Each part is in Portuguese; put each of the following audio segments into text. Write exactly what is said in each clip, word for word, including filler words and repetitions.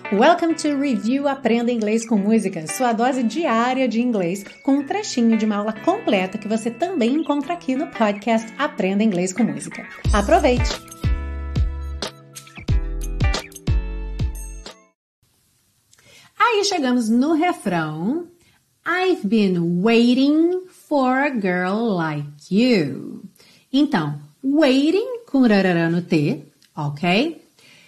Welcome to Review Aprenda Inglês com Música, sua dose diária de inglês com um trechinho de uma aula completa que você também encontra aqui no podcast Aprenda Inglês com Música. Aproveite! Aí chegamos no refrão. I've been waiting for a girl like you. Então, waiting com rarará no T, ok?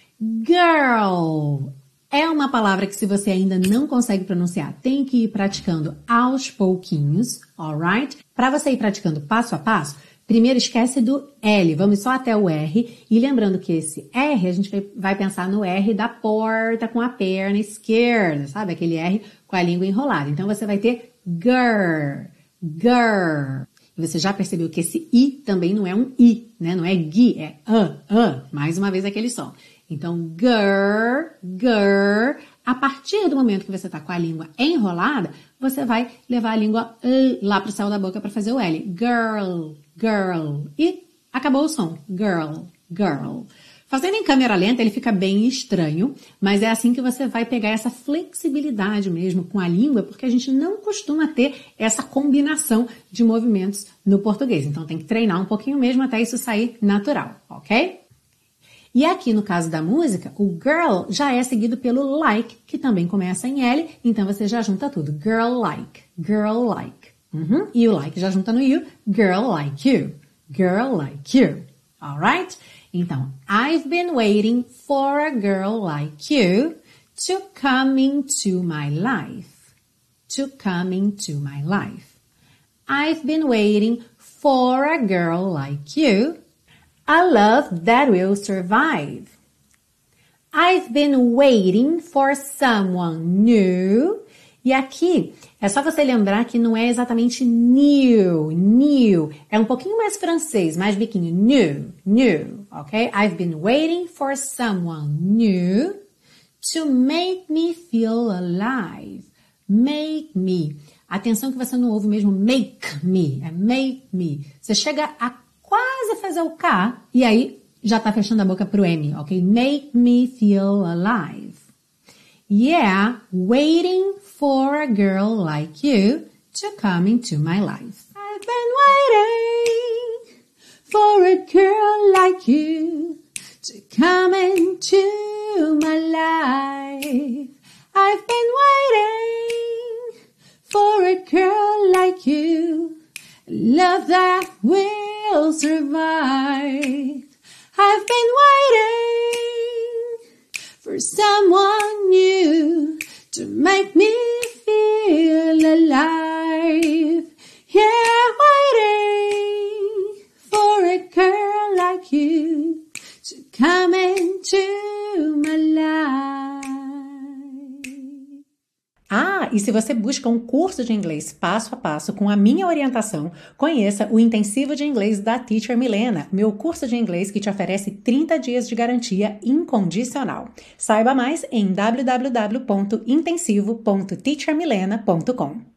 Girl é uma palavra que se você ainda não consegue pronunciar, tem que ir praticando aos pouquinhos, alright? Para você ir praticando passo a passo, primeiro esquece do L, vamos só até o R, e lembrando que esse R, a gente vai pensar no R da porta com a perna esquerda, sabe? Aquele R com a língua enrolada. Então você vai ter girl, girl. E você já percebeu que esse I também não é um I, né? Não é gui, é a, a. Mais uma vez aquele som. Então, girl, girl. A partir do momento que você está com a língua enrolada, você vai levar a língua uh, lá para o céu da boca para fazer o L. Girl, girl. E acabou o som. Girl, girl. Fazendo em câmera lenta, ele fica bem estranho, mas é assim que você vai pegar essa flexibilidade mesmo com a língua, porque a gente não costuma ter essa combinação de movimentos no português. Então, tem que treinar um pouquinho mesmo até isso sair natural, ok? E aqui no caso da música, o girl já é seguido pelo like, que também começa em L, então você já junta tudo. Girl like, girl like. Uhum. E o like já junta no you, girl like you, girl like you. Alright? Então, I've been waiting for a girl like you to come into my life. To come into my life. I've been waiting for a girl like you. A love that will survive. I've been waiting for someone new. E aqui, é só você lembrar que não é exatamente new, new. É um pouquinho mais francês, mais biquinho. New, new, ok? I've been waiting for someone new to make me feel alive. Make me. Atenção que você não ouve mesmo make me. É make me. Você chega a quase fazer o K, e aí já tá fechando a boca pro M, ok? Make me feel alive. Yeah, waiting for a girl like you to come into my life. I've been waiting for a girl like you to come into my life. I've been waiting for a girl like you. Love that will survive. I've been waiting for someone new to make me feel alive. Yeah, waiting for a girl like you to come into my life. Ah, e se você busca um curso de inglês passo a passo com a minha orientação, conheça o Intensivo de Inglês da Teacher Milena, meu curso de inglês que te oferece trinta dias de garantia incondicional. Saiba mais em w w w ponto intensivo ponto teacher milena ponto com.